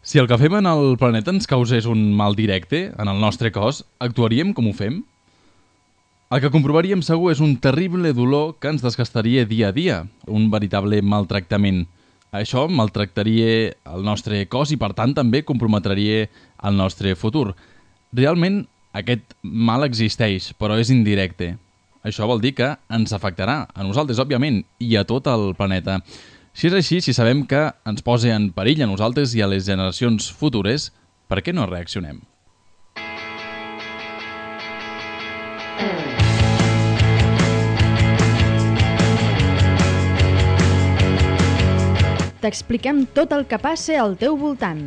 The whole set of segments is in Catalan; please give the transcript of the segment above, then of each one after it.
Si el que fem en el planeta ens causés un mal directe en el nostre cos, actuaríem com ho fem? El que comprovaríem segur és un terrible dolor que ens desgastaria dia a dia, un veritable maltractament. Això maltractaria el nostre cos i, per tant, també comprometria el nostre futur. Realment, aquest mal existeix, però és indirecte. Això vol dir que ens afectarà, a nosaltres, òbviament, i a tot el planeta. Si és així, si sabem que ens posa en perill a nosaltres i a les generacions futures, per què no reaccionem? T'expliquem tot el que passa al teu voltant.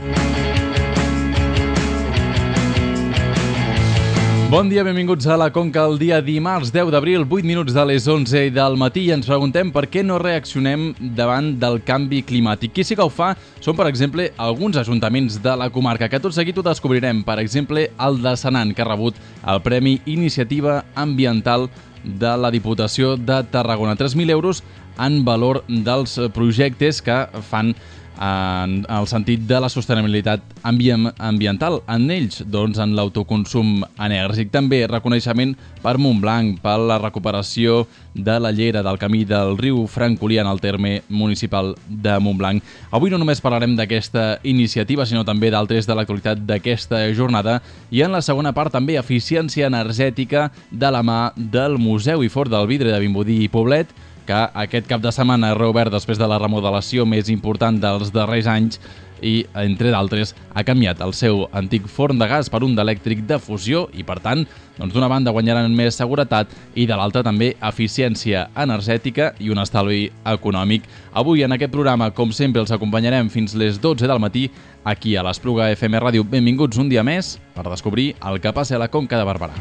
Bon dia, benvinguts a la Conca el dia dimarts 10 d'abril, 8 minuts de les 11 del matí, i ens preguntem per què no reaccionem davant del canvi climàtic. Qui sí que ho fa són, per exemple, alguns ajuntaments de la comarca, que tot seguit ho descobrirem. Per exemple, el de Senan, que ha rebut el Premi Iniciativa Ambiental de la Diputació de Tarragona. 3.000 euros en valor dels projectes que fan en el sentit de la sostenibilitat ambiental. En ells, doncs, en l'autoconsum enèrgic. També reconeixement per Montblanc, per la recuperació de la llera del camí del riu Francolí en el terme municipal de Montblanc. Avui no només parlarem d'aquesta iniciativa, sinó també d'altres de l'actualitat d'aquesta jornada, i en la segona part també eficiència energètica de la mà del Museu i Forn del Vidre de Vimbodí i Poblet, que aquest cap de setmana ha reobert després de la remodelació més important dels darrers anys i, entre d'altres, ha canviat el seu antic forn de gas per un d'elèctric de fusió i, per tant, doncs, d'una banda guanyaran més seguretat i de l'altra també eficiència energètica i un estalvi econòmic. Avui en aquest programa, com sempre, els acompanyarem fins les 12 del matí aquí a l'Espluga FM Ràdio. Benvinguts un dia més per descobrir el que passa a la Conca de Barberà.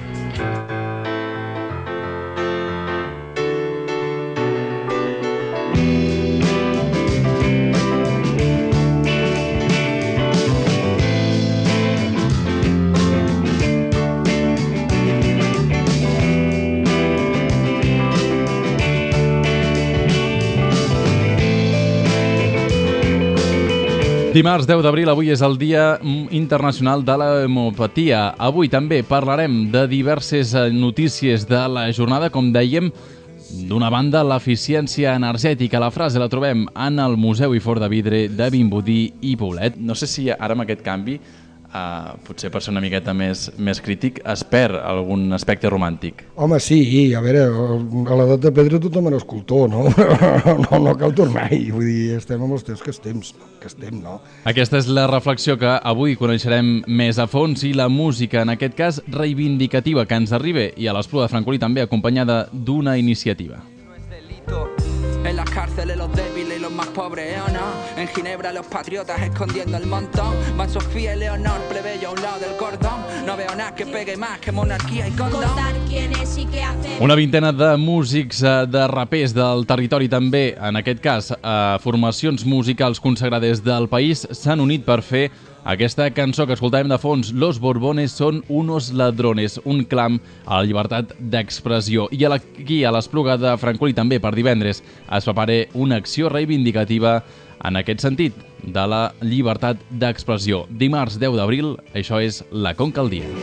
Dimarts 10 d'abril, avui és el Dia Internacional de l'Homeopatia. Avui també parlarem de diverses notícies de la jornada, com dèiem. D'una banda, l'eficiència energètica. La frase la trobem en el Museu i Forn de Vidre de Vimbodí i Poblet. No sé si ara amb aquest canvi, potser per ser una miqueta més crític, es perd algun aspecte romàntic. Home, sí, a veure, a l'edat de pedra tothom era escultor, no? No cal tornar-hi, vull dir, estem amb els temps que estem, no? Aquesta és la reflexió que avui coneixerem més a fons, i la música, en aquest cas reivindicativa, que ens arriba, i a l'Espluga de Francolí també acompanyada d'una iniciativa. En las cárceles los débiles y los más pobres, ¿eh o no? En Ginebra los patriotas escondiendo el montón. Van Sofía y Leonor, plebeyo a un lado del cordón. No veo nada que pegue más que monarquía y condón. Contar quién es y qué hacer. Una vintena de músics, de rapers del territori també, en aquest cas, formacions musicals consagrades del país, s'han unit per fer aquesta cançó que escoltàvem de fons. Los Borbones son unos ladrones, un clam a la llibertat d'expressió. I aquí, a l'Espluga de Francolí, també per divendres, es prepara una acció reivindicativa en aquest sentit, de la llibertat d'expressió. Dimarts 10 d'abril, això és la Conca al dia.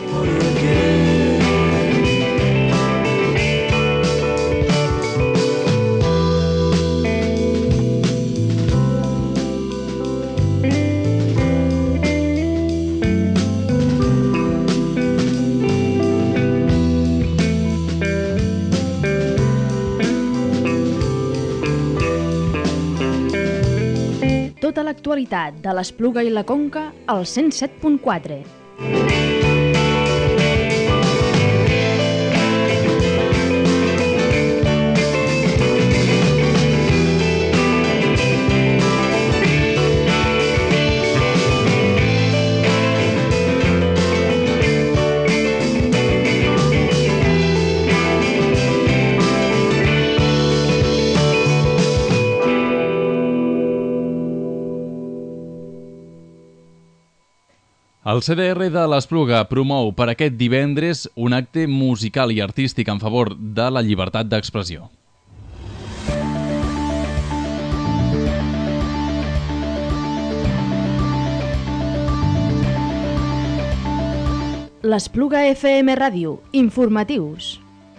Tota l'actualitat de l'Espluga i la Conca al 107.4. El CDR de l'Espluga promou per aquest divendres un acte musical i artístic en favor de la llibertat d'expressió. L'Espluga FM Ràdio. Informatius.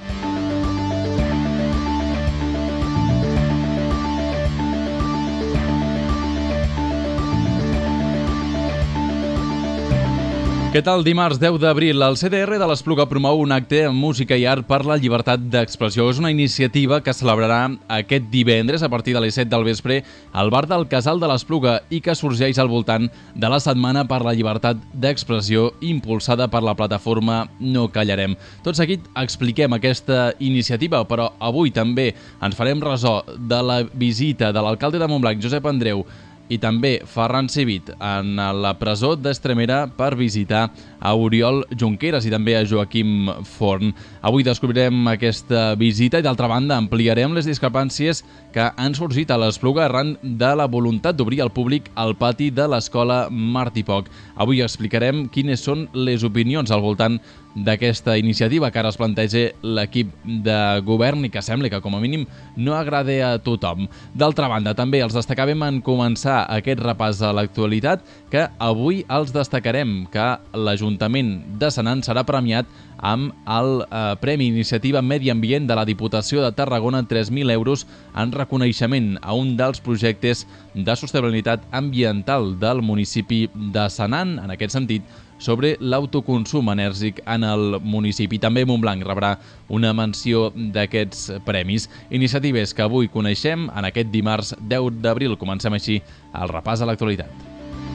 Què tal? Dimarts 10 d'abril, el CDR de l'Espluga promou un acte amb música i art per la llibertat d'expressió. És una iniciativa que celebrarà aquest divendres a partir de les 7 del vespre al bar del Casal de l'Espluga i que sorgeix al voltant de la Setmana per la Llibertat d'Expressió impulsada per la plataforma No Callarem. Tot seguit expliquem aquesta iniciativa, però avui també ens farem ressò de la visita de l'alcalde de Montblanc, Josep Andreu, i també Ferran Civit en la presó d'Estremera per visitar a Oriol Junqueras i també a Joaquim Forn. Avui descobrirem aquesta visita i d'altra banda ampliarem les discrepàncies que han sorgit a l'Espluga arran de la voluntat d'obrir al públic el pati de l'Escola Martí Poch. Avui explicarem quines són les opinions al voltant d'aquesta iniciativa que ara es planteja l'equip de govern i que sembla que com a mínim no agrada a tothom. D'altra banda, també els destacàvem en començar aquest repàs a l'actualitat que avui els destacarem que l'Ajuntament de Senan serà premiat amb el Premi Iniciativa Medi Ambient de la Diputació de Tarragona, 3.000 euros en reconeixement a un dels projectes de sostenibilitat ambiental del municipi de Senan. En aquest sentit, sobre l'autoconsum enèrgic en el municipi. També Montblanc rebrà una menció d'aquests premis. Iniciatives que avui coneixem en aquest dimarts 10 d'abril. Comencem així el repàs a l'actualitat.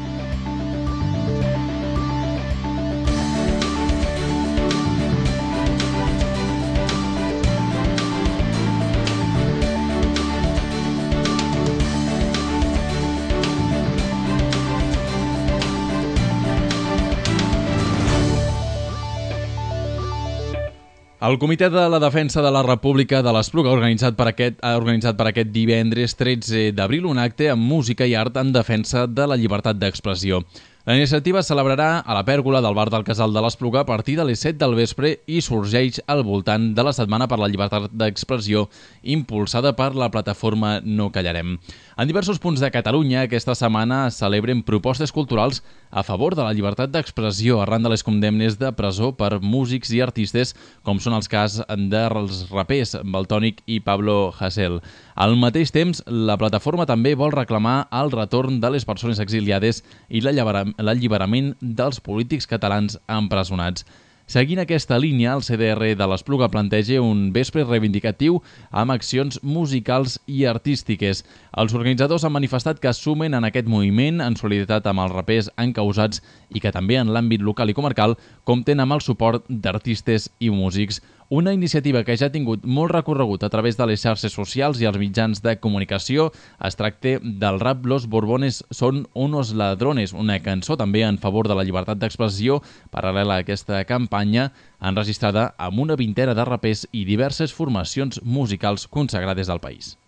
El Comitè de la Defensa de la República de l'Espluga ha organitzat per aquest divendres 13 d'abril un acte amb música i art en defensa de la llibertat d'expressió. La iniciativa es celebrarà a la pèrgola del bar del Casal de l'Espluga a partir de les 7 del vespre i sorgeix al voltant de la Setmana per la Llibertat d'Expressió impulsada per la plataforma No Callarem. En diversos punts de Catalunya aquesta setmana es celebren propostes culturals a favor de la llibertat d'expressió arran de les condemnes de presó per músics i artistes com són els cas dels rapers Valtònyc i Pablo Hasél. Al mateix temps, la plataforma també vol reclamar el retorn de les persones exiliades i l'alliberament dels polítics catalans empresonats. Seguint aquesta línia, el CDR de l'Espluga planteja un vespre reivindicatiu amb accions musicals i artístiques. Els organitzadors han manifestat que es sumen en aquest moviment en solidaritat amb els rapers encausats i que també en l'àmbit local i comarcal compten amb el suport d'artistes i músics. Una iniciativa que ja ha tingut molt recorregut a través de les xarxes socials i els mitjans de comunicació. Es tracta del rap Los Borbones son unos ladrones, una cançó també en favor de la llibertat d'expressió paral·lela a aquesta campanya, enregistrada amb una vintena de rapers i diverses formacions musicals consagrades al país.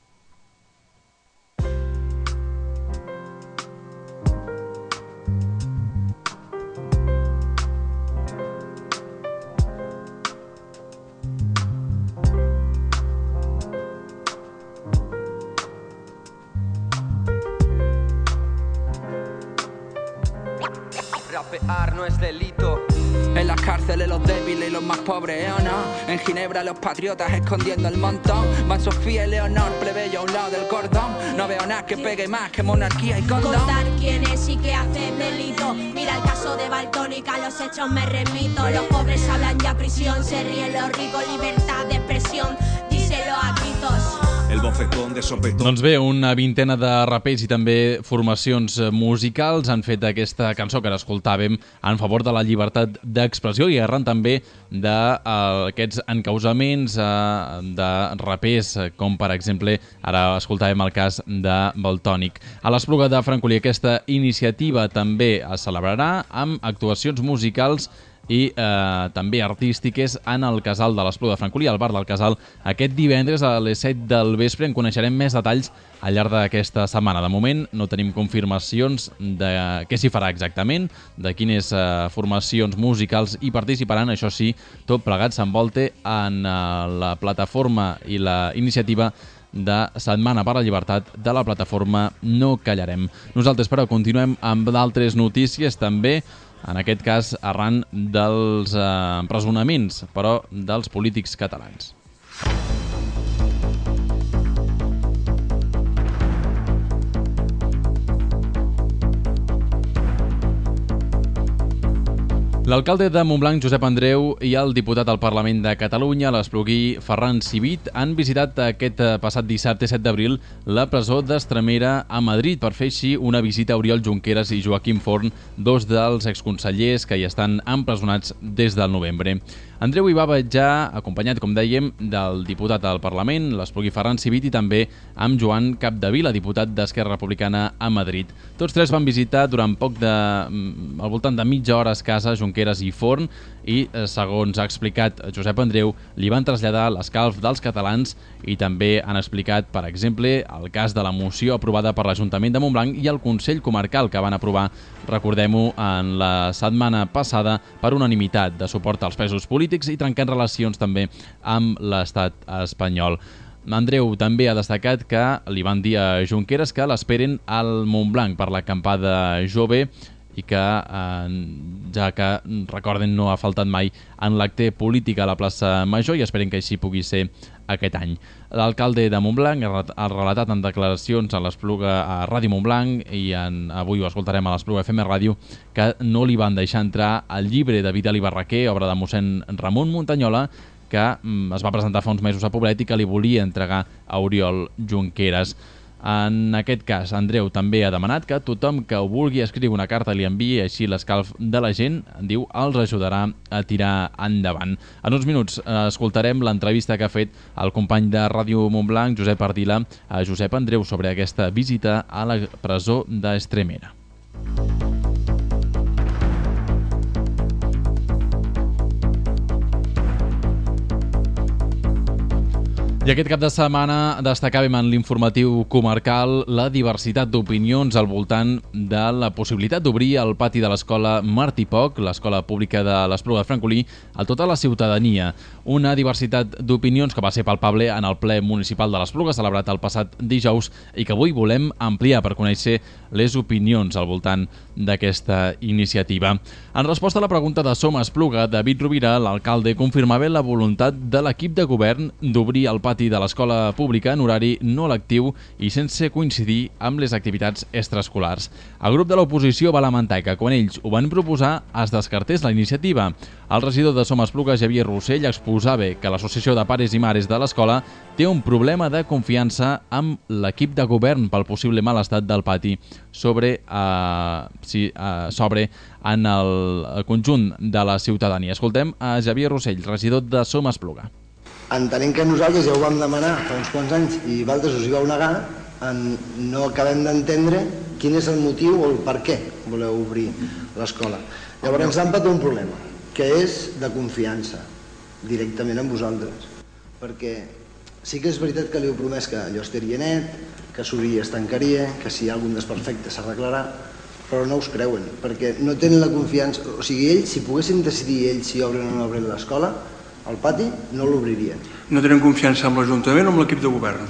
Rapear no es delito. En las cárceles los débiles y los más pobres, ¿o no? En Ginebra los patriotas escondiendo el montón. Van Sofía y Leonor, plebeyo a un lado del cordón. No veo nada que pegue más que monarquía y condón. Contar quién es y qué hace delito. Mira el caso de Valtònyc, a los hechos me remito. Los pobres hablan ya prisión, se ríen los ricos, libertad de expresión. Díselo a gritos. El bofetón de sopetón. Doncs bé, una vintena de rapers i també formacions musicals han fet aquesta cançó que ara escoltàvem en favor de la llibertat d'expressió i arran també d'aquests encausaments de rapers, com per exemple ara escoltàvem el cas de Valtònyc. A l'Espluga de Francolí aquesta iniciativa també es celebrarà amb actuacions musicals i també artístiques en el Casal de l'Espluga de Francolí, al bar del Casal, aquest divendres a les 7 del vespre. En coneixerem més detalls al llarg d'aquesta setmana. De moment no tenim confirmacions de què s'hi farà exactament, de quines formacions musicals hi participaran. Això sí, tot plegat s'envolta en la plataforma i la iniciativa de Setmana per la Llibertat de la plataforma No Callarem. Nosaltres, però, continuem amb d'altres notícies també. en aquest cas arran dels empresonaments, però dels polítics catalans. L'alcalde de Montblanc, Josep Andreu, i el diputat al Parlament de Catalunya, l'espluguí Ferran Civit, han visitat aquest passat dissabte 7 d'abril la presó d'Estremera a Madrid per fer així una visita a Oriol Junqueras i Joaquim Forn, dos dels exconsellers que hi estan empresonats des del novembre. Andreu hi va viatjar acompanyat, com dèiem, del diputat al Parlament, l'espluguí Ferran Civit, i també amb Joan Capdevila, diputat d'Esquerra Republicana a Madrid. Tots tres van visitar durant al voltant de mitja hora escassa Junqueras i Forn i, segons ha explicat Josep Andreu, li van traslladar l'escalf dels catalans i també han explicat, per exemple, el cas de la moció aprovada per l'Ajuntament de Montblanc i el Consell Comarcal que van aprovar, recordem-ho, en la setmana passada per unanimitat de suport als presos polítics i trencant relacions també amb l'estat espanyol. Andreu també ha destacat que li van dir a Junqueras que l'esperen al Montblanc per l'acampada jove i que, ja que, recorden, no ha faltat mai en l'acte polític a la plaça Major i esperen que així pugui ser aquest any. L'alcalde de Montblanc ha relatat en declaracions a l'Espluga a Ràdio Montblanc i avui ho escoltarem a l'Espluga FM Ràdio que no li van deixar entrar el llibre de Vidal i Barraquer, obra de mossèn Ramon Muntanyola, que es va presentar fa uns mesos a Poblet i que li volia entregar a Oriol Junqueras. En aquest cas, Andreu també ha demanat que tothom que ho vulgui escriure una carta li enviï, així l'escalf de la gent, diu, els ajudarà a tirar endavant. En uns minuts escoltarem l'entrevista que ha fet el company de Ràdio Montblanc, Josep Ardila, a Josep Andreu sobre aquesta visita a la presó d'Estremera. I aquest cap de setmana destacàvem en l'informatiu comarcal la diversitat d'opinions al voltant de la possibilitat d'obrir el pati de l'escola Martí Poch, l'escola pública de l'Espluga de Francolí, a tota la ciutadania. Una diversitat d'opinions que va ser palpable en el ple municipal de l'Espluga, celebrat el passat dijous, i que avui volem ampliar per conèixer les opinions al voltant d'aquesta iniciativa. En resposta a la pregunta de Som Espluga, David Rovira, l'alcalde, confirmava la voluntat de l'equip de govern d'obrir el pati de l'escola pública en horari no lectiu i sense coincidir amb les activitats extraescolars. El grup de l'oposició va lamentar que quan ells ho van proposar es descartés la iniciativa. El regidor de Som Espluga, Xavier Rossell, exposava que l'associació de pares i mares de l'escola té un problema de confiança amb l'equip de govern pel possible mal estat del pati sobre en el conjunt de la ciutadania. Escoltem a Xavier Rossell, regidor de Som Espluga. Entenent que nosaltres ja ho vam demanar fa uns quants anys i vosaltres us hi vau negar, no acabem d'entendre quin és el motiu o el per què voleu obrir l'escola. Llavors ens han patit un problema, que és de confiança directament amb vosaltres, perquè sí que és veritat que li heu promès que allò estaria net, que s'obria i es tancaria, que si hi ha algun desperfecte s'arreglarà, però no us creuen, perquè no tenen la confiança. O sigui, ells, si poguessin decidir ells si obren o no obren l'escola, el pati no l'obririen. No tenen confiança amb l'Ajuntament o amb l'equip de govern?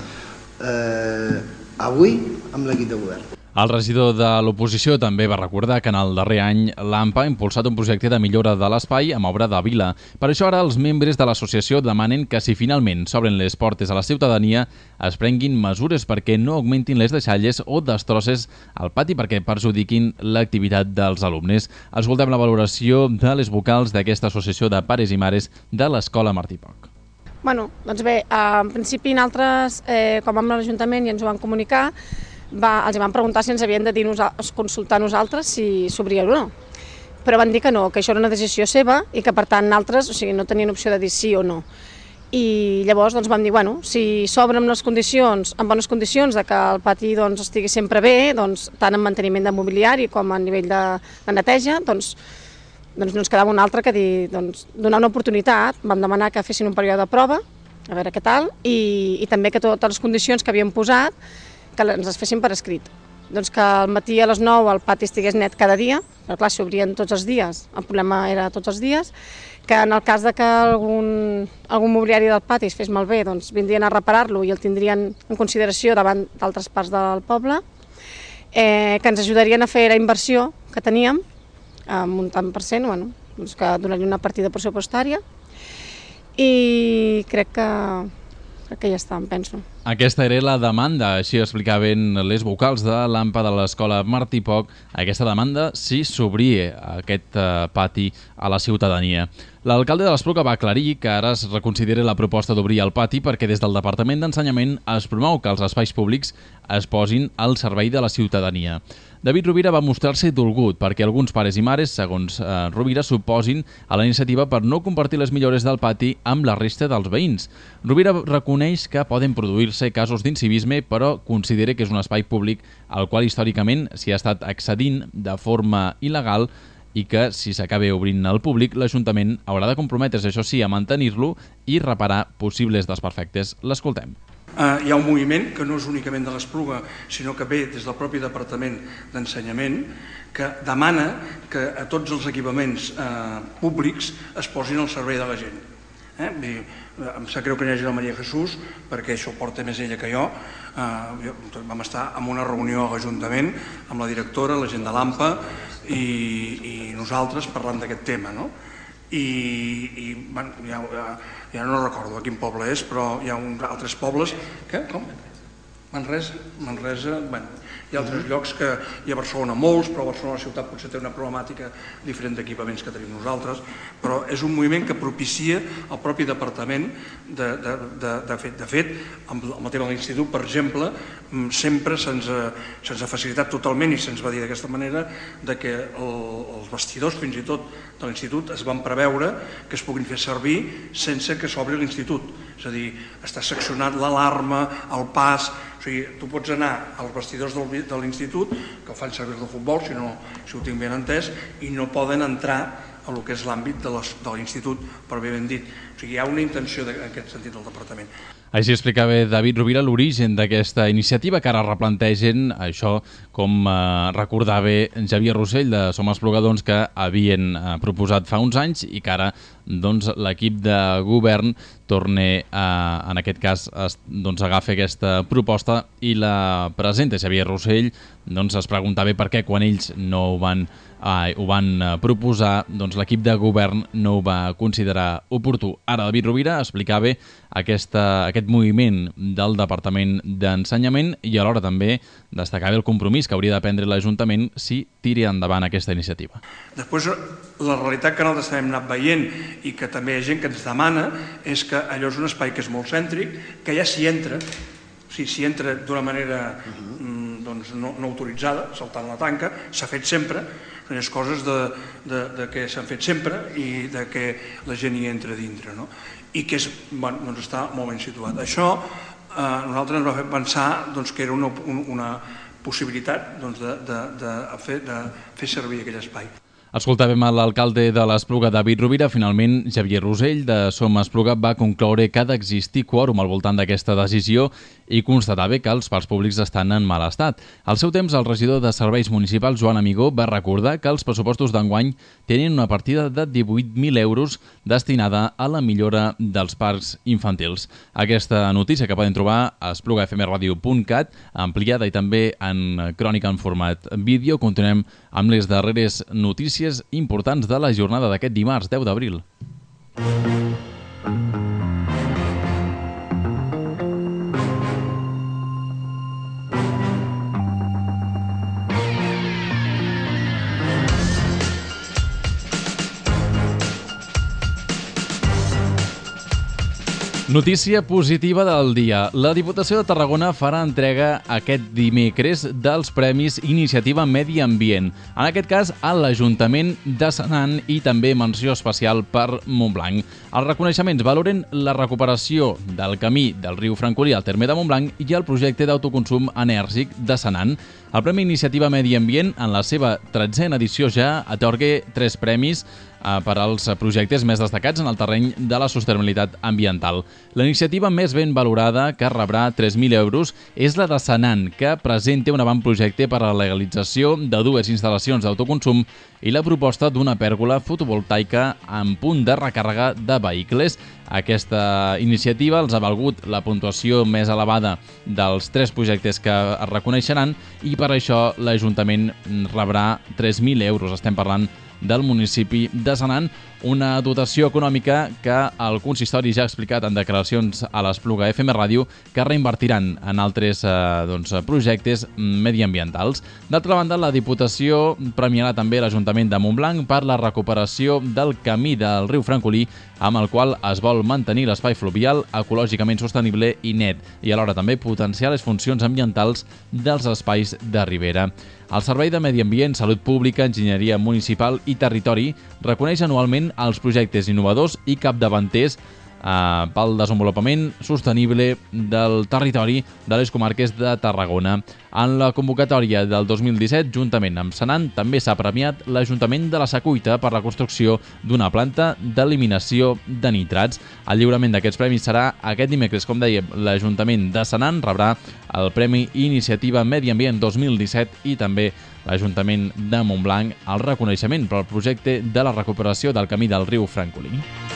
Avui, amb l'equip de govern. El regidor de l'oposició també va recordar que en el darrer any l'AMPA ha impulsat un projecte de millora de l'espai amb obra de vila. Per això ara els membres de l'associació demanen que si finalment s'obren les portes a la ciutadania es prenguin mesures perquè no augmentin les deixalles o destrosses al pati perquè perjudiquin l'activitat dels alumnes. Escoltem la valoració de les vocals d'aquesta associació de pares i mares de l'escola Martí Poch. Bueno, doncs bé, en principi nosaltres, com vam a l'Ajuntament i ens ho van comunicar, els van preguntar si ens havien de consultar nosaltres si s'obrien o no. Però van dir que no, que això era una decisió seva i que per tant nosaltres no tenien opció de dir sí o no. I llavors vam dir, bueno, si s'obren amb bones condicions de que el pati estigui sempre bé, tant en manteniment de mobiliari com a nivell de neteja, doncs no ens quedava un altre que dir, donar una oportunitat. Vam demanar que fessin un període de prova, a veure què tal, i també que totes les condicions que havíem posat que ens les fessin per escrit. Doncs que al matí a les 9 el pati estigués net cada dia, però clar, s'obrien tots els dies, el problema era tots els dies, que en el cas de que algun mobiliari del pati es fes malbé, doncs vindrien a reparar-lo i el tindrien en consideració davant d'altres parts del poble, que ens ajudarien a fer la inversió que teníem amb un tant per cent, bueno, doncs que donaria una partida pressupostària i crec que ja està, em penso. Aquesta era la demanda, així explicaven les vocals de l'AMPA de l'Escola Martí Poch. Aquesta demanda si s'obria aquest pati a la ciutadania. L'alcalde de l'Espluga va aclarir que ara es reconsidera la proposta d'obrir el pati perquè des del Departament d'Ensenyament es promou que els espais públics es posin al servei de la ciutadania. David Rovira va mostrar-se dolgut perquè alguns pares i mares, segons Rovira, s'oposin a la iniciativa per no compartir les millores del pati amb la resta dels veïns. Rovira reconeix que poden produir-se casos d'incivisme, però considera que és un espai públic al qual històricament s'hi ha estat accedint de forma il·legal i que, si s'acaba obrint al públic, l'Ajuntament haurà de comprometre's, això sí, a mantenir-lo i reparar possibles desperfectes. L'escoltem. Hi ha un moviment que no és únicament de l'Espluga, sinó que ve des del propi Departament d'Ensenyament, que demana que a tots els equipaments públics es posin al servei de la gent. Em sap greu que n'hi hagi la Maria Jesús, perquè això ho porta més ella que jo. Vam estar en una reunió a l'Ajuntament amb la directora, la gent de l'AMPA i nosaltres parlant d'aquest tema, no? I ja no recordo a quin poble és, però hi ha altres pobles que, com? Manresa, hi ha altres llocs que hi ha a Barcelona molts, però a Barcelona ciutat potser té una problemàtica diferent d'equipaments que tenim nosaltres, però és un moviment que propicia el propi departament. De fet, amb el tema de l'institut, per exemple, sempre se'ns ha facilitat totalment i se'ns va dir d'aquesta manera que els vestidors fins i tot de l'institut es van preveure que es puguin fer servir sense que s'obri l'institut, és a dir, està seccionat l'alarma, el pas. O sigui, tu pots anar als vestidors de l'institut, que ho fan servir del futbol, si ho tinc ben entès, i no poden entrar a el que és l'àmbit de l'institut, per bé ben dit. O sigui, hi ha una intenció en aquest sentit del departament. Així explicava David Rovira l'origen d'aquesta iniciativa, que ara replantegen això, com recordava Xavier Rossell de Som Espluga, que havien proposat fa uns anys i que ara l'equip de govern torna, en aquest cas, agafa aquesta proposta i la presenta. Xavier Rossell es preguntava per què quan ells no ho van proposar, l'equip de govern no ho va considerar oportú. Ara David Rovira explicava aquest moviment del Departament d'Ensenyament i alhora també destacava el compromís que hauria de prendre l'Ajuntament si tiri endavant aquesta iniciativa. Després, la realitat que nosaltres hem anat veient i que també hi ha gent que ens demana és que allò és un espai que és molt cèntric, que ja s'hi entra, s'hi entra d'una manera no autoritzada, saltant la tanca, s'ha fet sempre, són les coses que s'han fet sempre i que la gent hi entra dintre, i que està molt ben situat. Això a nosaltres ens va fer pensar que era una possibilitat de fer servir aquell espai. Escoltàvem l'alcalde de l'Espluga, David Rovira. Finalment, Xavier Rossell, de Som Espluga, va concloure que ha d'existir quòrum al voltant d'aquesta decisió i constatava que els parcs públics estan en mal estat. Al seu temps, el regidor de Serveis Municipals, Joan Amigó, va recordar que els pressupostos d'enguany tenen una partida de 18.000 euros destinada a la millora dels parcs infantils. Aquesta notícia que poden trobar a esplugafmradio.cat, ampliada i també en crònica en format vídeo. Continuem amb les darreres notícies importants de la jornada d'aquest dimarts 10 d'abril. Notícia positiva del dia. La Diputació de Tarragona farà entrega aquest dimecres dels Premis Iniciativa Medi Ambient. En aquest cas, a l'Ajuntament de Senan i també menció especial per Montblanc. Els reconeixements valoren la recuperació del camí del riu Francolí al terme de Montblanc i el projecte d'autoconsum enèrgic de Senan. El Premi Iniciativa Medi Ambient, en la seva 13a edició ja, atorga 3 premis per als projectes més destacats en el terreny de la sostenibilitat ambiental. La iniciativa més ben valorada, que rebrà 3.000 euros, és la de Senan, que presenta un avantprojecte per a la legalització de 2 instal·lacions d'autoconsum i la proposta d'una pèrgola fotovoltaica en punt de recàrrega de vehicles. Aquesta iniciativa els ha valgut la puntuació més elevada dels 3 projectes que es reconeixeran i per això l'Ajuntament rebrà 3.000 euros. Estem parlant del municipi de Senan, una dotació econòmica que el consistori ja ha explicat en declaracions a l'Espluga FM Ràdio que reinvertiran en altres projectes mediambientals. D'altra banda, la Diputació premiarà també l'Ajuntament de Montblanc per la recuperació del camí del riu Francolí, amb el qual es vol mantenir l'espai fluvial ecològicament sostenible i net i alhora també potenciar les funcions ambientals dels espais de ribera. El Servei de Medi Ambient, Salut Pública, Enginyeria Municipal i Territori reconeix anualment els projectes innovadors i capdavanters pel desenvolupament sostenible del territori de les comarques de Tarragona. En la convocatòria del 2017, juntament amb Senan, també s'ha premiat l'Ajuntament de la Secuita per la construcció d'una planta d'eliminació de nitrats. El lliurament d'aquests premis serà aquest dimecres. Com dèiem, l'Ajuntament de Senan rebrà el Premi Iniciativa Medi Ambient 2017 i també l'Ajuntament de Montblanc el reconeixement pel projecte de la recuperació del camí del riu Francolí.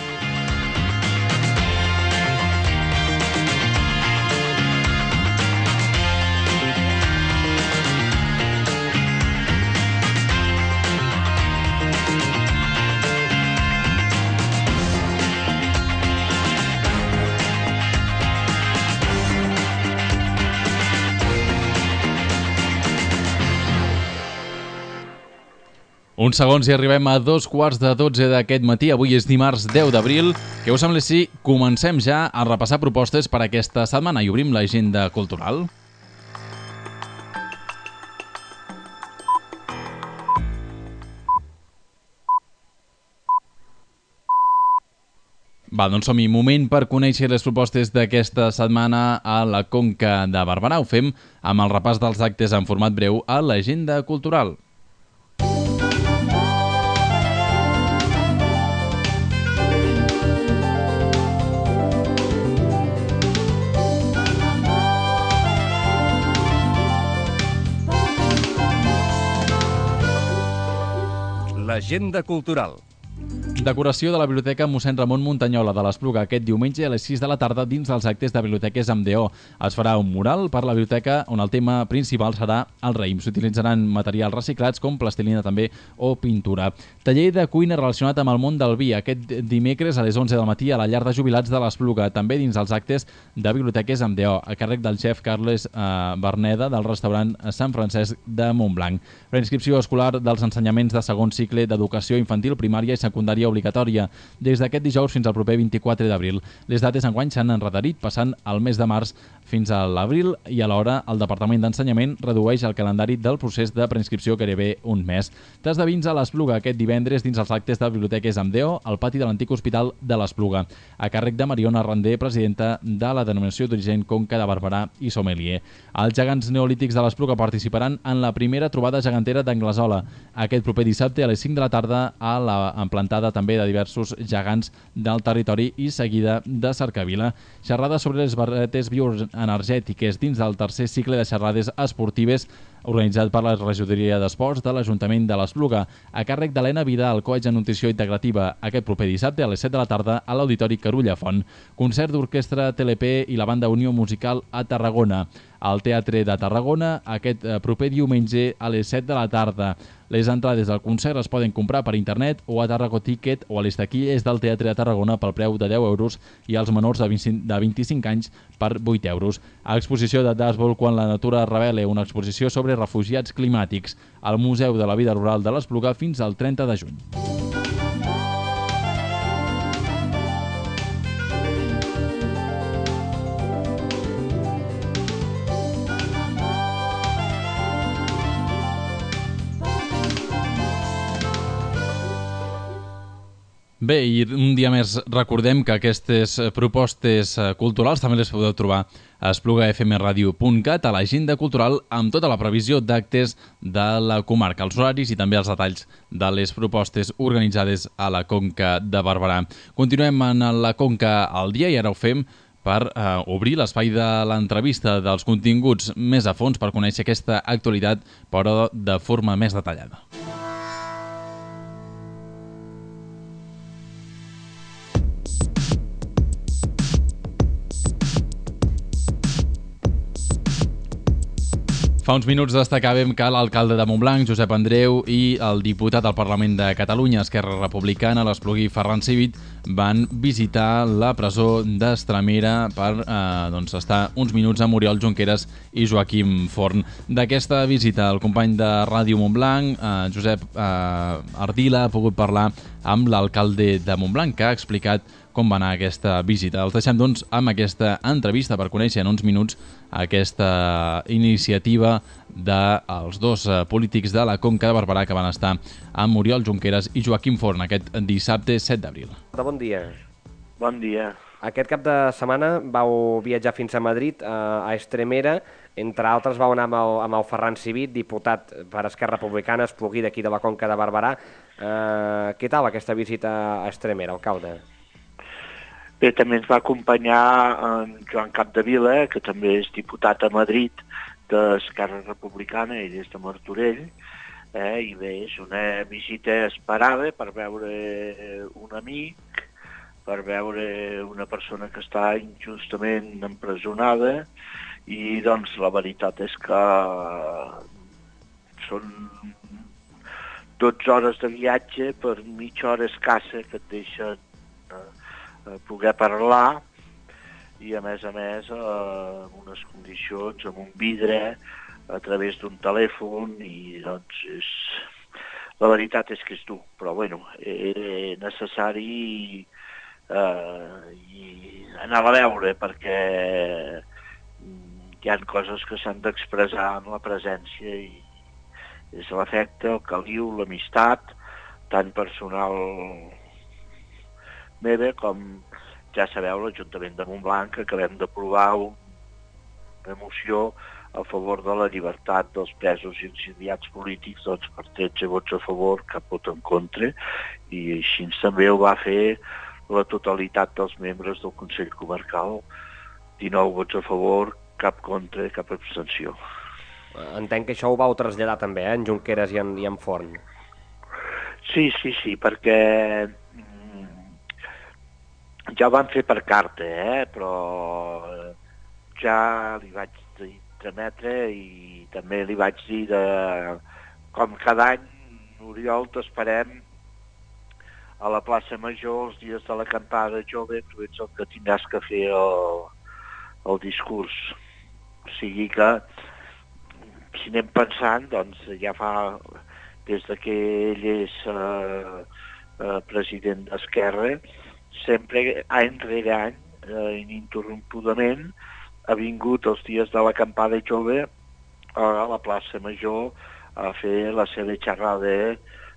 Uns segons i arribem a 2:15 d'aquest matí. Avui és dimarts 10 d'abril. Què us sembla si comencem ja a repassar propostes per aquesta setmana i obrim l'agenda cultural? Doncs som-hi. Moment per conèixer les propostes d'aquesta setmana a la Conca de Barberà. Ho fem amb el repàs dels actes en format breu a l'agenda cultural. L'agenda cultural. Decoració de la Biblioteca Mossèn Ramon Muntanyola de l'Espluga aquest diumenge a les 6 de la tarda dins dels actes de Biblioteques amb DO. Es farà un mural per la biblioteca on el tema principal serà el raïm. S'utilitzaran materials reciclats com plastilina també o pintura. Taller de cuina relacionat amb el món del vi aquest dimecres a les 11 del matí a la llar de jubilats de l'Espluga, també dins els actes de Biblioteques amb DO, a càrrec del xef Carles Berneda del restaurant Sant Francesc de Montblanc. Preinscripció escolar dels ensenyaments de segon cicle d'educació infantil, primària i secundària obligatòria des d'aquest dijous fins al proper 24 d'abril. Les dates enguany s'han enretarit passant el mes de març fins a l'abril i alhora el Departament d'Ensenyament redueix el calendari del procés de preinscripció gairebé un mes. Tas de vins a l'Espluga aquest divendres dins els actes de Biblioteques amb DO al pati de l'antic hospital de l'Espluga, a càrrec de Mariona Randé, presidenta de la denominació d'origen Conca de Barberà i sommelier. Els gegants neolítics de l'Espluga participaran en la primera trobada gegantera d'Anglesola aquest proper dissabte a les 5 de la tarda a la emplantada també de diversos gegants del territori i seguida de Cercavila. Xerrada sobre les barretes bioenergètiques dins del tercer cicle de xerrades esportives organitzat per la Regidoria d'Esports de l'Ajuntament de l'Espluga, a càrrec d'Helena Vidal, coach en nutrició integrativa, aquest proper dissabte a les 7 de la tarda a l'Auditori Carulla Font. Concert d'orquestra TLP i la banda Unió Musical a Tarragona, al Teatre de Tarragona, aquest proper diumenge a les 7 de la tarda. Les entrades del concert es poden comprar per internet o a Tarrago Ticket o a les taquilles del Teatre de Tarragona pel preu de 10 euros i als menors de 25 anys per 8 euros. A exposició de Dasbol quan la natura revela, una exposició sobre refugiats climàtics al Museu de la Vida Rural de l'Espluga fins al 30 de juny. Bé, i un dia més recordem que aquestes propostes culturals també les podeu trobar a esplugafmradio.cat, a l'agenda cultural amb tota la previsió d'actes de la comarca, els horaris i també els detalls de les propostes organitzades a la Conca de Barberà. Continuem en la Conca al dia i ara ho fem per obrir l'espai de l'entrevista dels continguts més a fons per conèixer aquesta actualitat, però de forma més detallada. Fa uns minuts destacàvem que l'alcalde de Montblanc, Josep Andreu, i el diputat al Parlament de Catalunya, Esquerra Republicana, l'Espluguí Ferran Civit, van visitar la presó d'Estremera per estar uns minuts amb Oriol Junqueras i Joaquim Forn. D'aquesta visita, el company de Ràdio Montblanc, Josep Ardila, ha pogut parlar amb l'alcalde de Montblanc, que ha explicat com va anar aquesta visita. Els deixem, doncs, amb aquesta entrevista per conèixer en uns minuts aquesta iniciativa dels dos polítics de la Conca de Barberà que van estar amb Oriol Junqueras i Joaquim Forn aquest dissabte 7 d'abril. Bon dia. Bon dia. Aquest cap de setmana vau viatjar fins a Madrid, a Estremera. Entre altres vau anar amb el Ferran Civit, diputat per Esquerra Republicana, Espluguí d'aquí de la Conca de Barberà. Què tal aquesta visita a Estremera, alcalde? Bé, també ens va acompanyar en Joan Capdevila, que també és diputat a Madrid d'Esquerra Republicana, ell és de Martorell, i bé, és una visita esperada per veure un amic, per veure una persona que està injustament empresonada, i doncs la veritat és que són 12 hores de viatge per mitja hora escassa que et deixen poder parlar, i a més en unes condicions, amb un vidre, a través d'un telèfon, i doncs la veritat és que és dur, però bueno, era necessari anar a veure, perquè hi ha coses que s'han d'expressar en la presència, i és l'afecte, el caliu, l'amistat, tant personal meva, com ja sabeu, l'Ajuntament de Montblanc, que acabem d'aprovar una moció a favor de la llibertat dels presos i exiliats polítics, doncs per 13 vots a favor, cap vot en contra, i així també ho va fer la totalitat dels membres del Consell Comarcal, 19 vots a favor, cap contra, cap abstenció. Entenc que això ho vau traslladar també, en Junqueras i en Forn. Sí, perquè ja ho van fer per carta, però ja li vaig trametre, i també li vaig dir com cada any, Oriol, t'esperem a la plaça Major els dies de l'acampada jove, tu ets el que tindràs que fer el discurs. O sigui que, si anem pensant, doncs ja fa, des que ell és president d'Esquerra, sempre, any rere any, ininterrompudament, ha vingut els dies de l'acampada jove a la plaça Major a fer la seva xerrada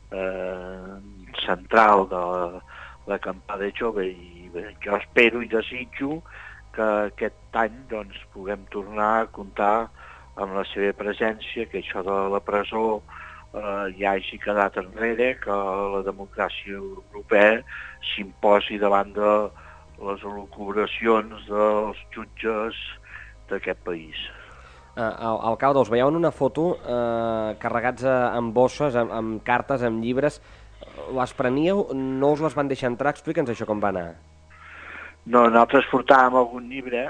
central de l'acampada jove, i bé, jo espero i desitjo que aquest any doncs, puguem tornar a comptar amb la seva presència, que això de la presó ja hagi quedat enrere, que la democràcia europea s'imposi davant de les elucubracions dels jutges d'aquest país. Alcalde, us veieu en una foto carregats amb bosses, amb cartes, amb llibres. Les preníeu? No us les van deixar entrar? Explica'ns això com va anar. No, nosaltres portàvem algun llibre,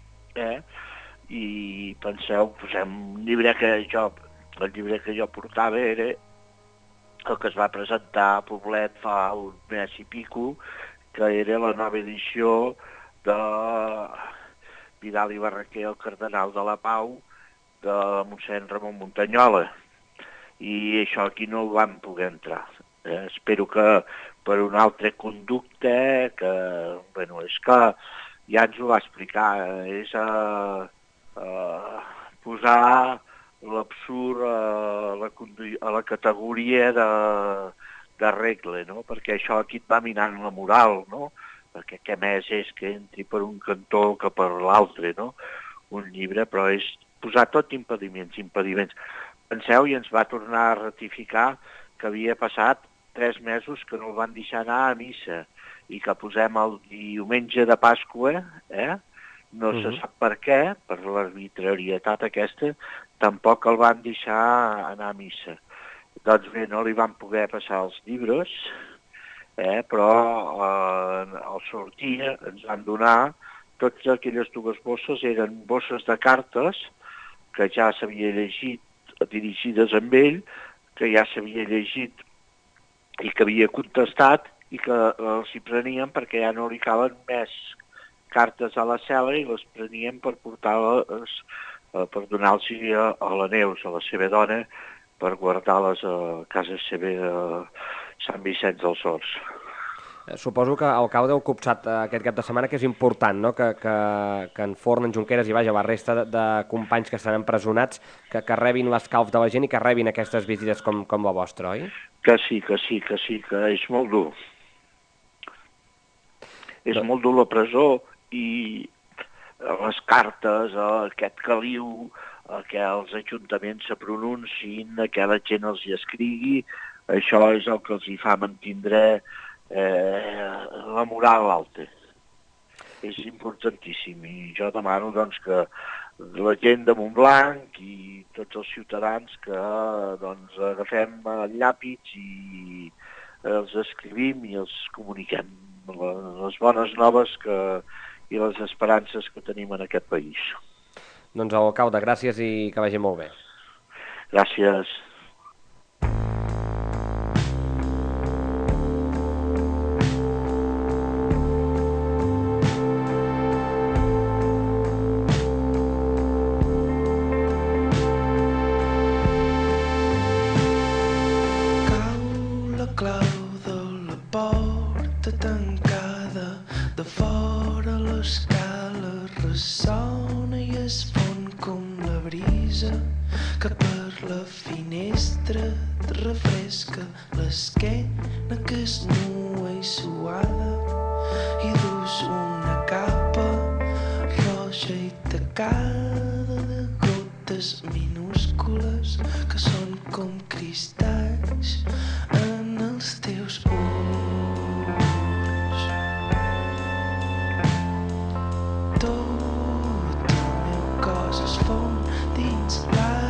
i penseu, un llibre que el llibre que jo portava era el que es va presentar a Poblet fa un mes i pico, que era la nova edició de Vidal i Barraquer, el cardenal de la Pau, de mossèn Ramon Muntanyola. I això aquí no ho vam poder entrar. Espero que per un altre conducte, que, bueno, és que ja ens ho va explicar, és posar l'absurd a la categoria de regla, no? Perquè això aquí et va minant la moral, no? Perquè què més és que entri per un cantó que per l'altre, no? Un llibre, però és posar tot impediments. Penseu, i ens va tornar a ratificar que havia passat 3 mesos que no el van deixar anar a missa, i que posem el diumenge de Pasqua, no se sap per què, per l'arbitrarietat aquesta, tampoc el van deixar anar a missa. Doncs bé, no li van poder passar els llibres, però al sortir ens van donar totes aquelles dues bosses, eren bosses de cartes que ja s'havia llegit, dirigides amb ell, que ja s'havia llegit i que havia contestat i que els hi prenien perquè ja no li caben més cartes a la cel·la i les prenien per portar-les, per donar-los a la Neus, a la seva dona, per guardar-les a casa seva a Sant Vicenç dels Horts. Suposo que el cau deu copsat aquest cap de setmana, que és important, no? Que en Forn, en Junqueras i vaja, la resta de companys que estan empresonats, que rebin l'escalf de la gent i que rebin aquestes visites com la vostra, oi? Que sí, que és molt dur. És molt dur la presó i les cartes, aquest caliu, que els ajuntaments se pronunciïn, que la gent els hi escrigui, això és el que els hi fa mantindre la moral alta. És importantíssim i jo demano doncs, que la gent de Montblanc i tots els ciutadans que doncs, agafem el llapis i els escrivim i els comuniquem les bones noves i les esperances que tenim en aquest país. Doncs alcalde, gràcies i que vagi molt bé. Gràcies. Que per la finestra et refresca l'esquena, que és nua i suada, i dus una capa roja i tacada de gotes minúscules que són com cristalls en els teus ulls. Tot el meu cos es fon dins l'aire.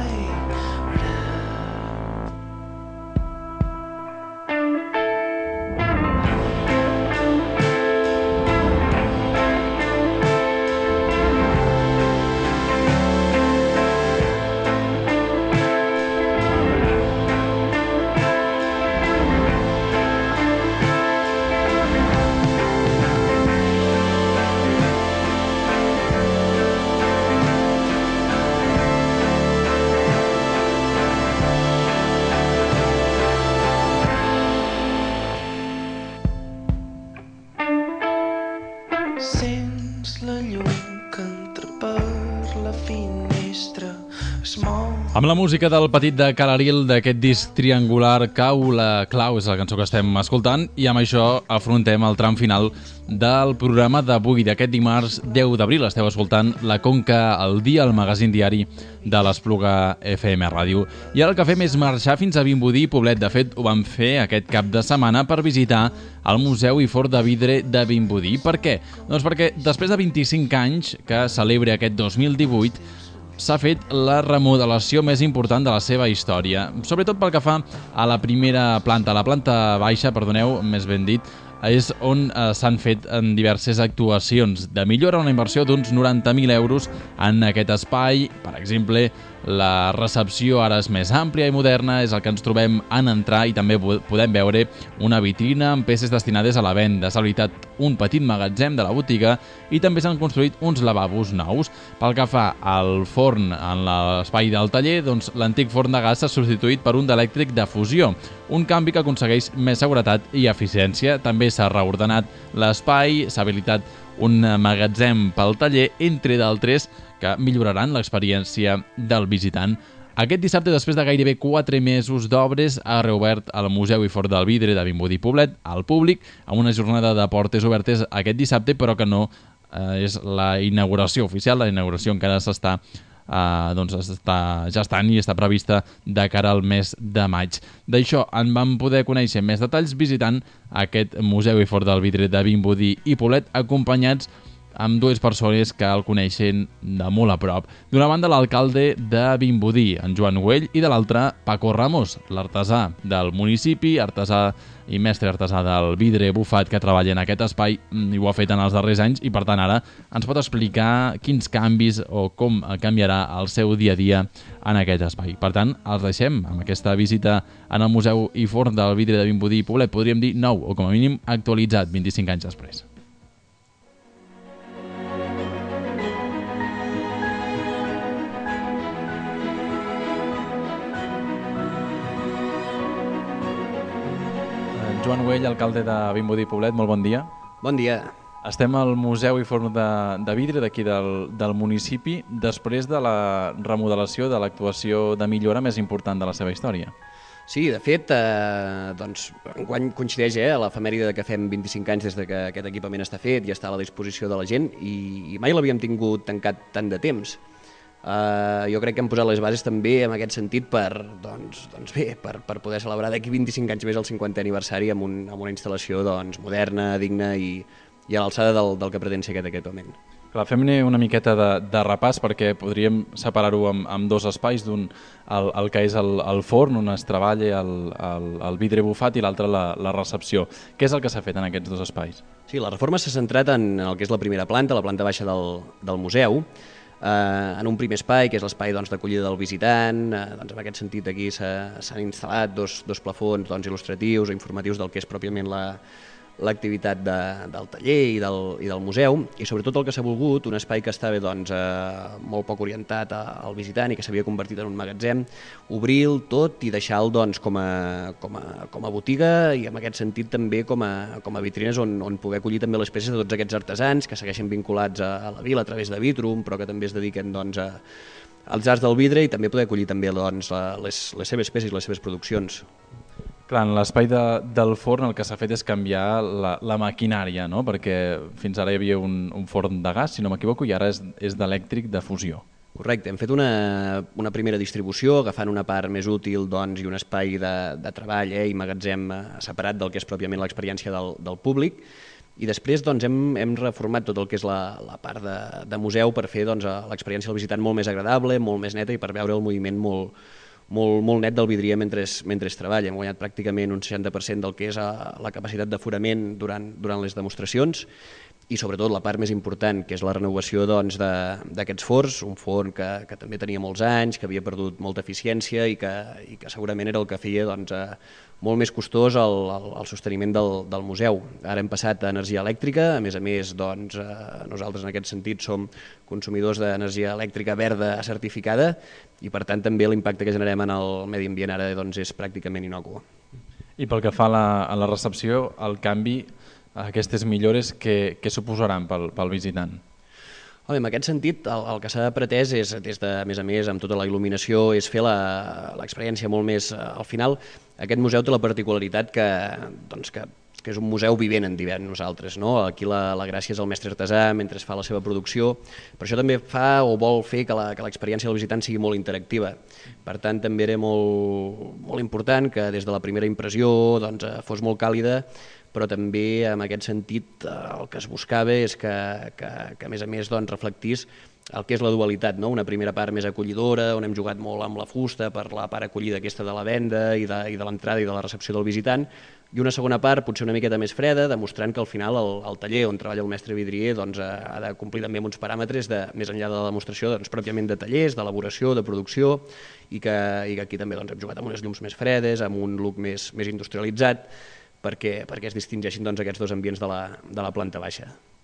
Amb la música del Petit de Calaril d'aquest disc triangular Cau la clau és la cançó que estem escoltant i amb això afrontem el tram final del programa d'avui, d'aquest dimarts 10 d'abril. Esteu escoltant La Conca al dia, el magazín diari de l'Espluga FM Ràdio. I ara el que fem és marxar fins a Vimbodí i Poblet. De fet, ho vam fer aquest cap de setmana per visitar el Museu i Forn de Vidre de Vimbodí. Per què? Doncs perquè després de 25 anys que celebra aquest 2018, s'ha fet la remodelació més important de la seva història, sobretot pel que fa a la primera planta. La planta baixa, perdoneu, més ben dit, és on s'han fet en diverses actuacions de millora, una inversió d'uns 90.000 euros en aquest espai. Per exemple, la recepció ara és més àmplia i moderna, és el que ens trobem en entrar, i també podem veure una vitrina amb peces destinades a la venda. S'ha habilitat un petit magatzem de la botiga i també s'han construït uns lavabos nous. Pel que fa al forn en l'espai del taller, doncs l'antic forn de gas s'ha substituït per un d'elèctric de fusió, un canvi que aconsegueix més seguretat i eficiència. També s'ha reordenat l'espai, s'ha habilitat un magatzem pel taller, entre d'altres, que milloraran l'experiència del visitant. Aquest dissabte, després de gairebé 4 mesos d'obres, ha reobert el Museu i Forn del Vidre de Vimbodí i Poblet al públic amb una jornada de portes obertes aquest dissabte, però que no és la inauguració oficial. La inauguració encara s'està gestant i està prevista de cara al mes de maig. D'això en vam poder conèixer més detalls visitant aquest Museu i Forn del Vidre de Vimbodí i Poblet, acompanyats amb dues persones que el coneixen de molt a prop. D'una banda, l'alcalde de Vimbodí, en Joan Güell, i de l'altra, Paco Ramos, l'artesà del municipi, artesà i mestre artesà del vidre bufat que treballa en aquest espai i ho ha fet en els darrers anys i per tant ara ens pot explicar quins canvis o com canviarà el seu dia a dia en aquest espai. Per tant, els deixem amb aquesta visita en el Museu i Forn del Vidre de Vimbodí i Poblet, podríem dir nou o com a mínim actualitzat 25 anys després. Joan Güell, alcalde de Vimbodí i Poblet, molt bon dia. Bon dia. Estem al Museu i Forn de Vidre d'aquí del municipi després de la remodelació, de l'actuació de millora més important de la seva història. Sí, de fet, enguany coincideix l'efemèride que fem 25 anys des que aquest equipament està fet i està a la disposició de la gent i mai l'havíem tingut tancat tant de temps. Jo crec que hem posat les bases també en aquest sentit per poder celebrar d'aquí 25 anys més el 50è aniversari amb una instal·lació moderna, digna i a l'alçada del que pretén ser aquest equipament. Clar, fem-ne una miqueta de repàs perquè podríem separar-ho amb dos espais, d'un el que és el forn, on es treballa el vidre bufat i l'altre la recepció. Què és el que s'ha fet en aquests dos espais? Sí, la reforma s'ha centrat en el que és la primera planta, la planta baixa del museu, en un primer espai, que és l'espai d'acollida del visitant. En aquest sentit aquí s'han instal·lat dos plafons il·lustratius o informatius del que és pròpiament l'activitat del taller i del museu, i sobretot el que s'ha volgut, un espai que estava molt poc orientat al visitant i que s'havia convertit en un magatzem, obrir-lo tot i deixar-lo com a botiga i en aquest sentit també com a vitrines on poder acollir també les peces de tots aquests artesans que segueixen vinculats a la vila a través de Vitrum, però que també es dediquen als arts del vidre i també poder acollir també les seves peces i les seves produccions. Clar, en l'espai del forn el que s'ha fet és canviar la maquinària, no? Perquè fins ara hi havia un forn de gas, si no m'equivoco, i ara és d'elèctric de fusió. Correcte, hem fet una primera distribució agafant una part més útil i un espai de treball i magatzem separat del que és pròpiament l'experiència del públic, i després hem reformat tot el que és la part de museu per fer l'experiència del visitant molt més agradable, molt més neta i per veure el moviment molt net del vidrier mentre treballa. Hem guanyat pràcticament un 60% del que és la capacitat d'aforament durant les demostracions i sobretot la part més important, que és la renovació d'aquests forns, un forn que també tenia molts anys, que havia perdut molta eficiència i que segurament era el que feia molt més costós el sosteniment del museu. Ara hem passat a energia elèctrica, a més, nosaltres en aquest sentit som consumidors d'energia elèctrica verda certificada i per tant també l'impacte que generem en el medi ambient ara és pràcticament innocu. I pel que fa a la recepció, el canvi, aquestes millores, què suposaran pel visitant? En aquest sentit, el que s'ha pretès és, a més, amb tota la il·luminació, és fer l'experiència molt més... Al final, aquest museu té la particularitat que és un museu vivent, en diem nosaltres. Aquí la gràcia és el mestre artesà mentre es fa la seva producció, però això també fa o vol fer que l'experiència del visitant sigui molt interactiva. Per tant, també era molt important que des de la primera impressió fos molt càlida, però també en aquest sentit el que es buscava és que a més reflectís el que és la dualitat, una primera part més acollidora, on hem jugat molt amb la fusta per la part acollida aquesta de la venda i de l'entrada i de la recepció del visitant, i una segona part potser una miqueta més freda, demostrant que al final el taller on treballa el mestre vidrier ha de complir també amb uns paràmetres més enllà de la demostració pròpiament de tallers, d'elaboració, de producció, i que aquí també hem jugat amb unes llums més fredes, amb un look més industrialitzat, perquè es distingeixin aquests dos ambients de la planta baixa.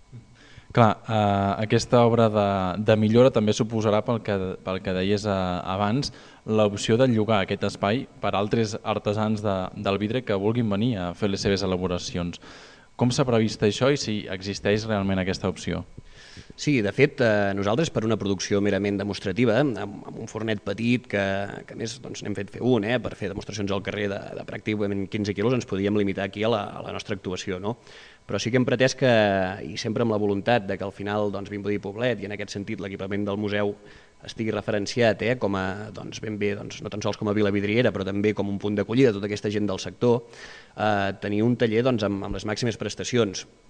Clar, aquesta obra de millora també suposarà, pel que deies abans, l'opció de llogar aquest espai per altres artesans del vidre que vulguin venir a fer les seves elaboracions. Com s'ha previst això i si existeix realment aquesta opció? Sí, de fet, nosaltres per una producció merament demostrativa, amb un fornet petit que a més n'hem fet fer un, per fer demostracions al carrer de pràcticament 15 quilos, ens podíem limitar aquí a la nostra actuació, no? Però sí que hem pretès que, i sempre amb la voluntat de que al final Vimbodí i Poblet, i en aquest sentit l'equipament del museu estigui referenciat com a, ben bé, no tan sols com a vila vidriera, però també com un punt d'acollida de tota aquesta gent del sector, tenir un taller amb les màximes prestacions.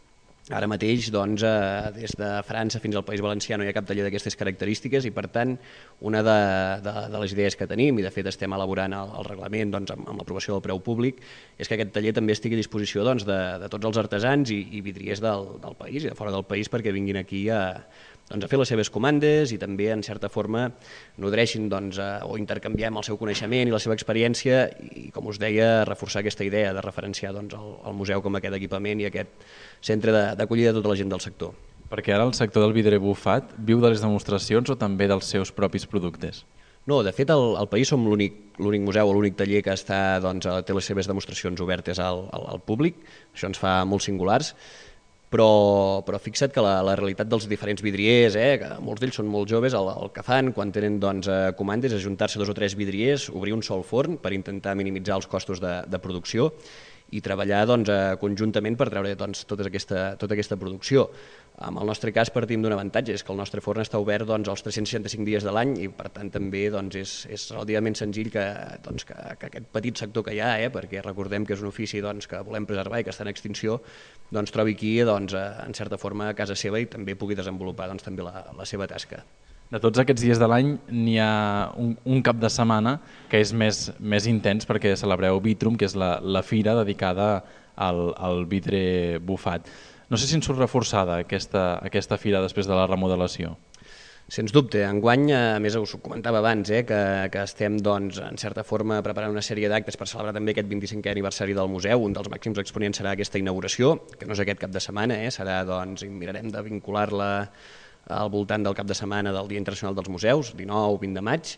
Ara mateix, doncs, des de França fins al País Valencià no hi ha cap taller d'aquestes característiques i, per tant, una de les idees que tenim, i de fet estem elaborant el reglament doncs, amb l'aprovació del preu públic, és que aquest taller també estigui a disposició doncs, de tots els artesans i vidriers del país i de fora del país perquè vinguin aquí a fer les seves comandes i també, en certa forma, nodreixin o intercanviem el seu coneixement i la seva experiència i, com us deia, reforçar aquesta idea de referenciar el museu com aquest equipament i aquest centre d'acollida de tota la gent del sector. Perquè ara el sector del vidre bufat viu de les demostracions o també dels seus propis productes? No, de fet, al país som l'únic museu o l'únic taller que té les seves demostracions obertes al públic. Això ens fa molt singulars. Però fixa't que la realitat dels diferents vidriers, que molts d'ells són molt joves, el que fan quan tenen comandes és ajuntar-se 2 o 3 vidriers, obrir un sol forn per intentar minimitzar els costos de producció i treballar conjuntament per treure tota aquesta producció. En el nostre cas partim d'un avantatge, és que el nostre forn està obert els 365 dies de l'any i per tant també és relativament senzill que aquest petit sector que hi ha, perquè recordem que és un ofici que volem preservar i que està en extinció, trobi aquí en certa forma a casa seva i també pugui desenvolupar també la seva tasca. De tots aquests dies de l'any n'hi ha un cap de setmana que és més intens perquè celebreu Vitrum, que és la fira dedicada al vidre bufat. No sé si en surt reforçada aquesta fira després de la remodelació. Sens dubte. Enguany, a més us ho comentava abans, que estem en certa forma preparant una sèrie d'actes per celebrar també aquest 25è aniversari del museu. Un dels màxims exponents serà aquesta inauguració, que no és aquest cap de setmana, serà, i mirarem de vincular-la al voltant del cap de setmana del Dia Internacional dels Museus, 19-20 de maig,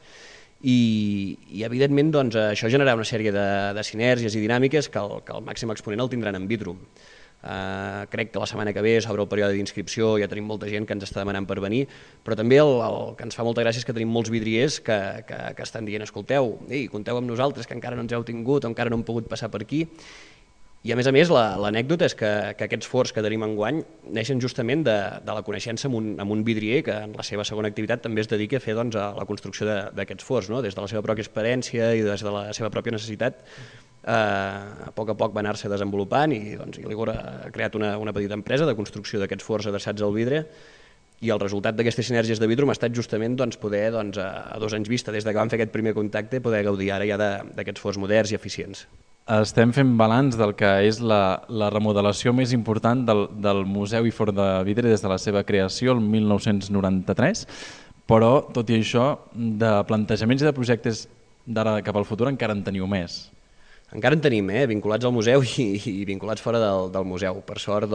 i evidentment això generarà una sèrie de sinergies i dinàmiques que el màxim exponent el tindran en Vitrum. Crec que la setmana que ve s'obre el període d'inscripció, ja tenim molta gent que ens està demanant per venir, però també el que ens fa molta gràcia és que tenim molts vidriers que estan dient, escolteu, compteu amb nosaltres, que encara no ens heu tingut o encara no hem pogut passar per aquí. I a més, l'anècdota és que aquests forns que tenim enguany neixen justament de la coneixença amb un vidrier que en la seva segona activitat també es dedica a fer a la construcció d'aquests forns, des de la seva pròpia experiència i des de la seva pròpia necessitat. A poc va anar-se desenvolupant i l'Igor ha creat una petita empresa de construcció d'aquests forns adreçats al vidre i el resultat d'aquestes sinergies de Vitrum ha estat justament poder, a 2 anys vista, des que vam fer aquest primer contacte, poder gaudir ara ja d'aquests forns moderns i eficients. Estem fent balanç del que és la remodelació més important del Museu i Forn de Vidre des de la seva creació, el 1993, però, tot i això, de plantejaments i de projectes d'ara cap al futur encara en teniu més. Encara en tenim, vinculats al museu i vinculats fora del museu. Per sort,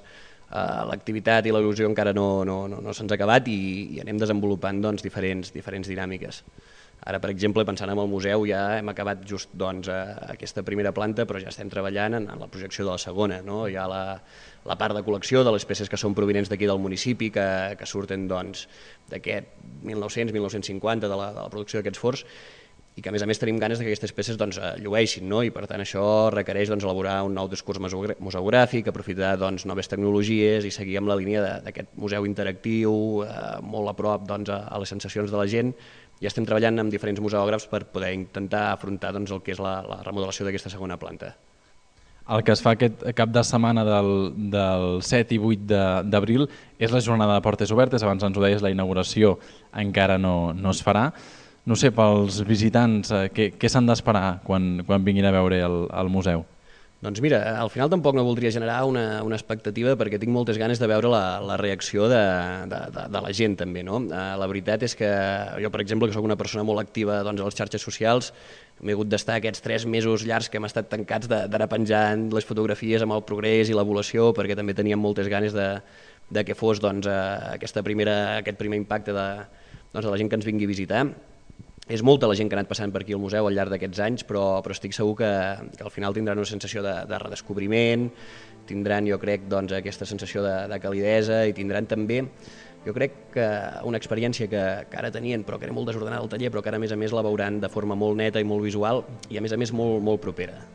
l'activitat i l'il·lusió encara no se'ns ha acabat i anem desenvolupant diferents dinàmiques. Ara, per exemple, pensant en el museu, ja hem acabat just aquesta primera planta, però ja estem treballant en la projecció de la segona. Hi ha la part de col·lecció de les peces que són provinents d'aquí del municipi, que surten d'aquest 1900-1950, de la producció d'aquests forns, i que a més tenim ganes que aquestes peces llueixin, i per tant això requereix elaborar un nou discurs museogràfic, aprofitar noves tecnologies i seguir amb la línia d'aquest museu interactiu, molt a prop a les sensacions de la gent. Ja estem treballant amb diferents museògrafs per poder intentar afrontar el que és la remodelació d'aquesta segona planta. El que es fa aquest cap de setmana del 7 i 8 d'abril és la jornada de portes obertes, abans ens ho deies, la inauguració encara no es farà. No sé, pels visitants, què s'han d'esperar quan vinguin a veure el museu? Doncs mira, al final tampoc no voldria generar una expectativa perquè tinc moltes ganes de veure la reacció de la gent també. La veritat és que jo, per exemple, que soc una persona molt activa a les xarxes socials, m'he hagut d'estar aquests 3 mesos llargs que hem estat tancats d'anar penjant les fotografies amb el progrés i l'evolució perquè també teníem moltes ganes de que fos aquest primer impacte de la gent que ens vingui a visitar. És molta la gent que ha anat passant per aquí al museu al llarg d'aquests anys, però estic segur que al final tindran una sensació de redescobriment, tindran, jo crec, aquesta sensació de calidesa i tindran també, jo crec, que una experiència que ara tenien, però que era molt desordenada al taller, però que ara a més la veuran de forma molt neta i molt visual i a més molt propera.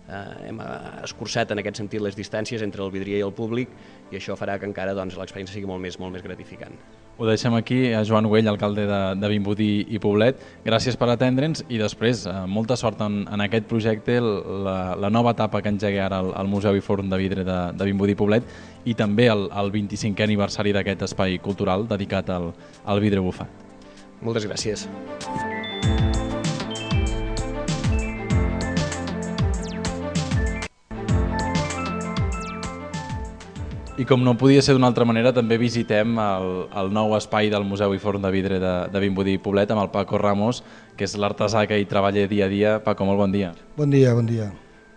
hem escurçat en aquest sentit les distàncies entre el vidrier i el públic i això farà que encara l'experiència sigui molt més gratificant. Ho deixem aquí, a Joan Güell, alcalde de Vimbodí i Poblet. Gràcies per atendre'ns i després molta sort en aquest projecte, la nova etapa que engegui ara el Museu i Forn de Vidre de Vimbodí i Poblet i també el 25è aniversari d'aquest espai cultural dedicat al vidre bufat. Moltes gràcies. I com no podia ser d'una altra manera, també visitem el nou espai del Museu i Forn de Vidre de Vimbodí i Poblet amb el Paco Ramos, que és l'artesà que hi treballa dia a dia. Paco, molt bon dia. Bon dia, bon dia.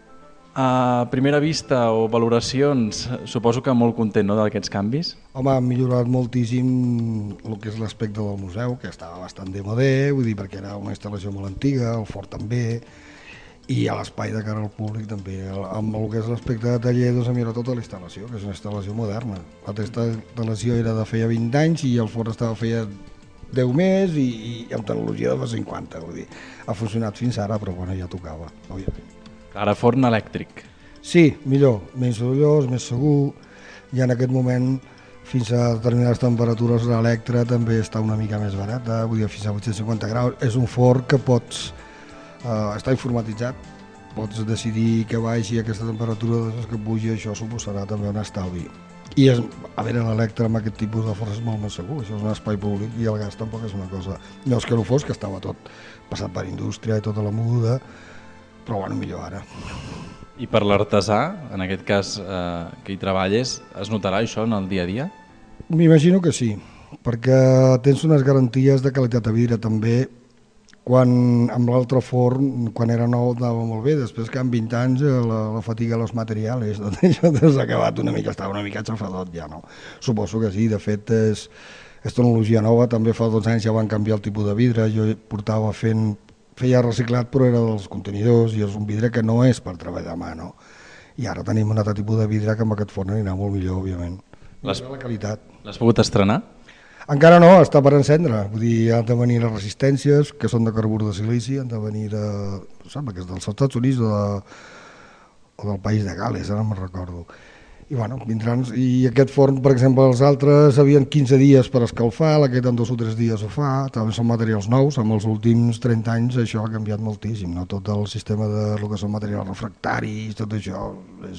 A primera vista o valoracions, suposo que molt content, no, d'aquests canvis? Home, ha millorat moltíssim el que és l'aspecte del museu, que estava bastant demodé, vull dir, perquè era una instal·lació molt antiga, el fort també, i a l'espai de cara al públic també. Amb el que és l'aspecte de taller, doncs ha millorat tota la instal·lació, que és una instal·lació moderna. L'altra instal·lació era de feia 20 anys i el fort estava feia 10 més i amb tecnologia de fa 50, vull dir. Ha funcionat fins ara, però bueno, ja tocava, òbviament. Ara forn elèctric. Sí, millor, menys sorollós, més segur, i en aquest moment fins a determinades temperatures l'Electra també està una mica més barata, vull dir, fins a 850 graus. És un forn que pots, està informatitzat, pots decidir que baixi aquesta temperatura, després que pugi, això suposarà també un estalvi. I a veure, l'Electra amb aquest tipus de forn és molt més segur, això és un espai públic i el gas tampoc és una cosa. No és que no fos, que estava tot passat per indústria i tota la moguda, però bueno, millor ara. I per l'artesà, en aquest cas que hi treballes, es notarà això en el dia a dia? M'imagino que sí, perquè tens unes garanties de qualitat de vidre també. Quan amb l'altre forn, quan era nou, anava molt bé, després que en 20 anys la fatiga dels materials, tot això s'ha acabat una mica, estava una mica xafadot ja, no? Suposo que sí, de fet és tecnologia nova, també fa 2 anys ja van canviar el tipus de vidre, jo feia reciclat però era dels contenidors i és un vidre que no és per treballar a mà, no? I ara tenim un altre tipus de vidre que amb aquest forn anirà molt millor, òbviament. La qualitat. L'has pogut estrenar? Encara no, està per encendre, vull dir, han de venir les resistències, que són de carbur de silici, han de venir sembla que és dels Estats Units o del país de Gales, ara no me'n recordo. I bueno, vindran, i aquest forn, per exemple, els altres havien 15 dies per escalfar, aquest en 2 o 3 dies ho fa, també són materials nous, amb els últims 30 anys això ha canviat moltíssim, no? Tot el sistema de lo que són materials refractaris, tot això,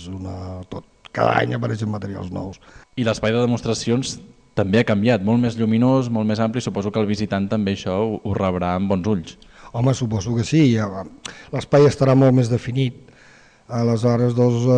cada any apareixen materials nous. I l'espai de demostracions també ha canviat, molt més lluminós, molt més ampli, suposo que el visitant també això ho rebrà amb bons ulls. Home, suposo que sí, l'espai estarà molt més definit, aleshores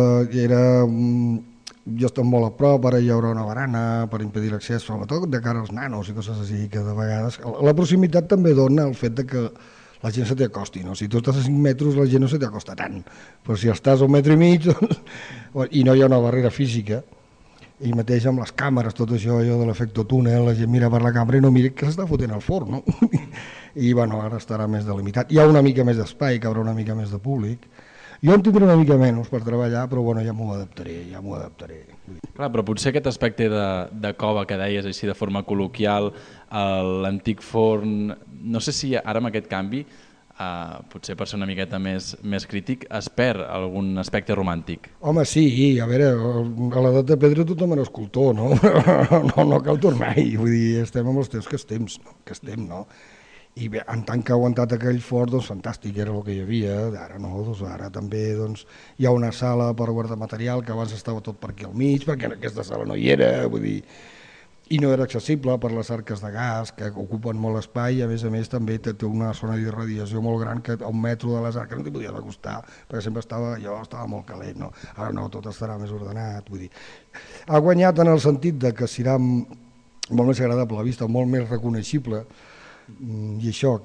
jo estic molt a prop, ara hi haurà una barana per impedir l'accés, sobretot de cara als nanos i coses així, que de vegades... La proximitat també dona el fet que la gent se t'acosti, no? Si tu estàs a 5 metres la gent no se t'acosta tant, però si estàs a 1,5 metres i no hi ha una barrera física, i mateix amb les càmeres, tot això, allò de l'efecte túnel, la gent mira per la càmera i no mira que s'està fotent al forn, no? I bueno, ara estarà més delimitat. Hi ha una mica més d'espai, que haurà una mica més de públic. Jo en tindré una mica menys per treballar, però bueno, ja m'ho adaptaré. Clar, però potser aquest aspecte de cova que deies així de forma col·loquial, l'antic forn, no sé si ara amb aquest canvi, potser per ser una miqueta més crític, es perd algun aspecte romàntic. Home, sí, a veure, a l'edat de pedra tothom era escultor, no? No cal tornar-hi, vull dir, estem amb els temps que estem, no? I bé, en tant que ha aguantat aquell fort, doncs fantàstic, era el que hi havia, ara no, doncs ara també hi ha una sala per guardar material, que abans estava tot per aquí al mig, perquè en aquesta sala no hi era, vull dir, i no era accessible per les arques de gas, que ocupen molt espai, i a més també té una zona d'irradiació molt gran, que a 1 metre de les arques no t'hi podies acostar, perquè sempre estava molt calent, no? Ara no, tot estarà més ordenat, vull dir. Ha guanyat en el sentit de que serà molt més agradable a la vista, molt més reconeixible, i això,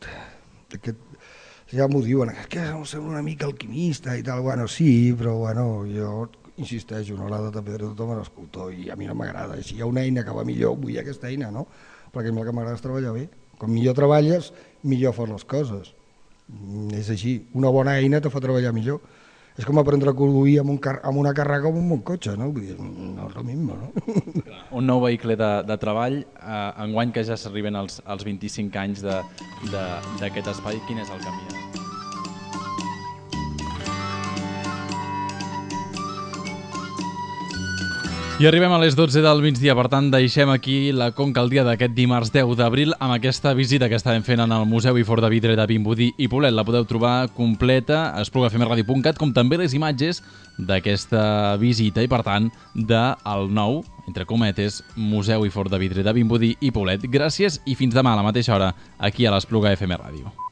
ja m'ho diuen, que sembla una mica alquimista i tal, bueno, sí, però bueno, jo insisteixo, no l'ha de pedra tothom era escultor i a mi no m'agrada, si hi ha una eina que va millor, vull aquesta eina, no? Perquè el que m'agrada és treballar bé, com millor treballes, millor fas les coses, és així, una bona eina te fa treballar millor. És com aprendre a conduir amb una càrrega o amb un bon cotxe, no? Vull dir, no és el mismo, no? Un nou vehicle de treball, enguany que ja s'arriben als 25 anys d'aquest espai, quin és el camí? I arribem a les 12 del migdia, per tant deixem aquí la Conca el dia d'aquest dimarts 10 d'abril amb aquesta visita que estàvem fent en el Museu i Fort de Vidre de Vimbodí i Poblet. La podeu trobar completa a esplugafmradio.cat, com també les imatges d'aquesta visita i, per tant, del nou, entre cometes, Museu i Fort de Vidre de Vimbodí i Poblet. Gràcies i fins demà a la mateixa hora aquí a l'Espluga FM Ràdio.